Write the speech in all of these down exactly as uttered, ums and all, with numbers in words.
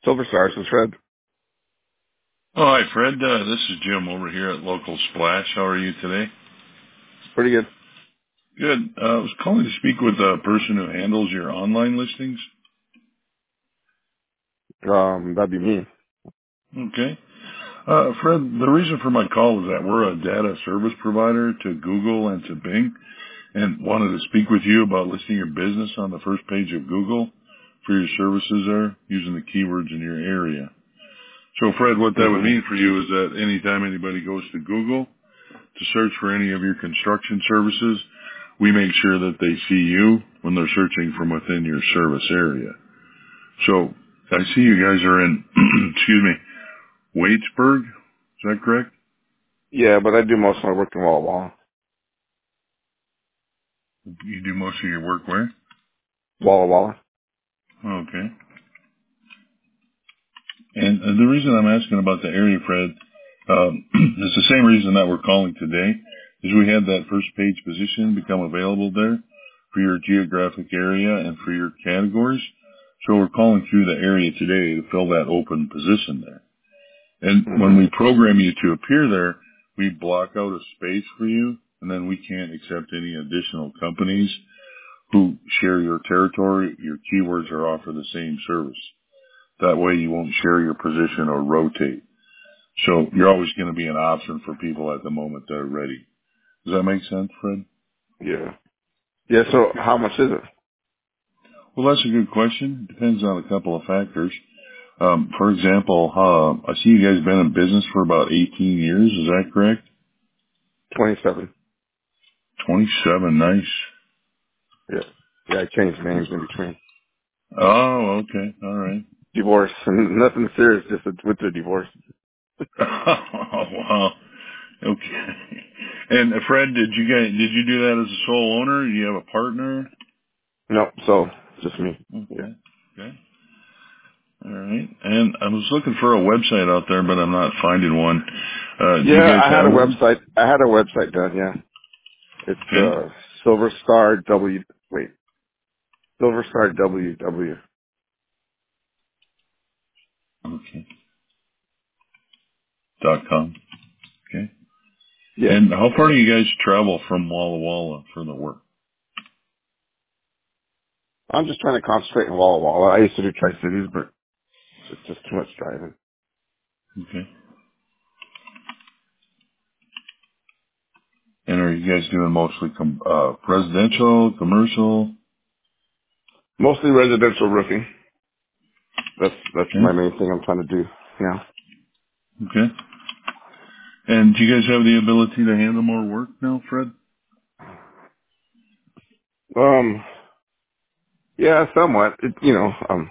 Silver Stars is Fred. Oh, hi, Fred. Uh, this is Jim over here at Local Splash. How are you today? Pretty good. Good. Uh, I was calling to speak with the person who handles your online listings. Um, that'd be me. Okay. Uh, Fred, the reason for my call is that we're a data service provider to Google and to Bing and wanted to speak with you about listing your business on the first page of Google for your services there using the keywords in your area. So, Fred, what that would hmm mean for you is that anytime anybody goes to Google to search for any of your construction services, we make sure that they see you when they're searching from within your service area. So I see you guys are in, excuse me, Waitsburg. Is that correct? Yeah, but I do most of my work in Walla Walla. You do most of your work where? Walla Walla. Okay. And uh, the reason I'm asking about the area, Fred, um, is the same reason that we're calling today, is we had that first page position become available there for your geographic area and for your categories. So we're calling through the area today to fill that open position there. And when hmm we program you to appear there, we block out a space for you, and then we can't accept any additional companies who share your territory, your keywords, or offer the same service. That way you won't share your position or rotate. So you're always going to be an option for people at the moment they're ready. Does that make sense, Fred? Yeah. Yeah, so Okay. how much is it? Well, that's a good question. It depends on a couple of factors. Um, for example, uh, I see you guys been in business for about eighteen years. Is that correct? twenty-seven. twenty-seven. Nice. Yeah. Yeah, I changed names in between. Oh, okay. All right. Divorce. Nothing serious, just a, with the divorce. Oh, wow. Okay. And uh, Fred, did you guys, did you do that as a sole owner? Do you have a partner? No, so, just me. Yeah. Okay. Okay. All right. And I was looking for a website out there, but I'm not finding one. Uh, do you Yeah, guys I had have a one? website. I had a website done, yeah. It's, Okay. uh, Silver Star W, wait, Silver Star W W. Okay. Dot com. Okay. Yeah. And how far do you guys travel from Walla Walla for the work? I'm just trying to concentrate in Walla Walla. I used to do Tri-Cities, but it's just too much driving. Okay. And are you guys doing mostly com- uh, residential, commercial? Mostly residential roofing. That's that's my Okay. main thing I'm trying to do. Yeah. Okay. And do you guys have the ability to handle more work now, Fred? Um. Yeah, somewhat. It, you know, um,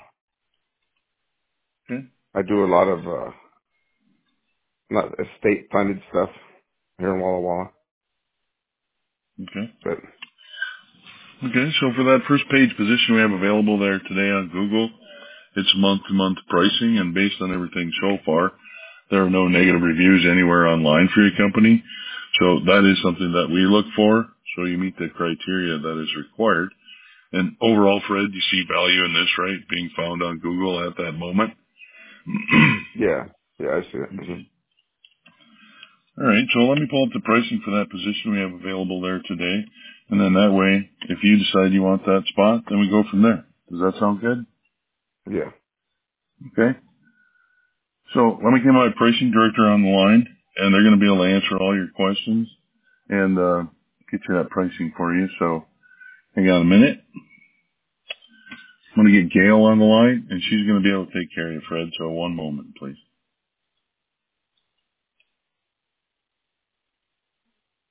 Okay. I do a lot of uh, not estate funded stuff here in Walla Walla, Okay. but Okay. So for that first page position we have available there today on Google, it's month to month pricing, and based on everything so far, there are no negative reviews anywhere online for your company. So that is something that we look for. So you meet the criteria that is required. And overall, Fred, you see value in this, right? Being found on Google at that moment. yeah, yeah, I see it. hmm Okay. All right. So let me pull up the pricing for that position we have available there today. And then that way, if you decide you want that spot, then we go from there. Does that sound good? Yeah. Okay. So let me get my pricing director on the line, and they're going to be able to answer all your questions and uh, get you that pricing for you. So hang on a minute. I'm going to get Gail on the line, and she's going to be able to take care of you, Fred. So one moment, please.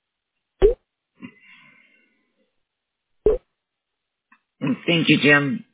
Thank you, Jim.